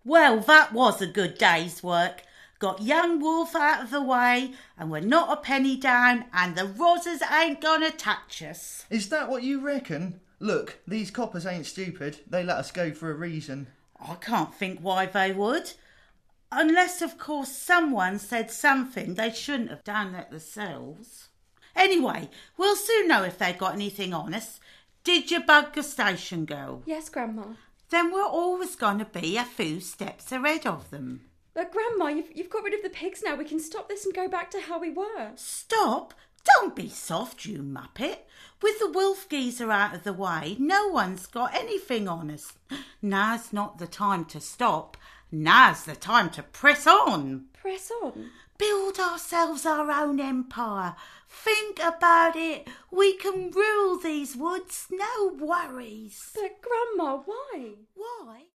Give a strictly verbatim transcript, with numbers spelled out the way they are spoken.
Well, that was a good day's work. Got young Wolf out of the way, and we're not a penny down, and the rozzers ain't gonna touch us. Is that what you reckon? Look, these coppers ain't stupid. They let us go for a reason. I can't think why they would. Unless, of course, someone said something they shouldn't have done it themselves. Anyway, we'll soon know if they've got anything on us. Did you bug the station girl? Yes, Grandma. Then we're always going to be a few steps ahead of them. But Grandma, you've, you've got rid of the pigs now. We can stop this and go back to how we were. Stop? Don't be soft, you muppet. With the wolf geezer out of the way, no one's got anything on us. Now's not the time to stop. Now's the time to press on. Press on? Build ourselves our own empire. Think about it. We can rule these woods, no worries. But Grandma, why? Why?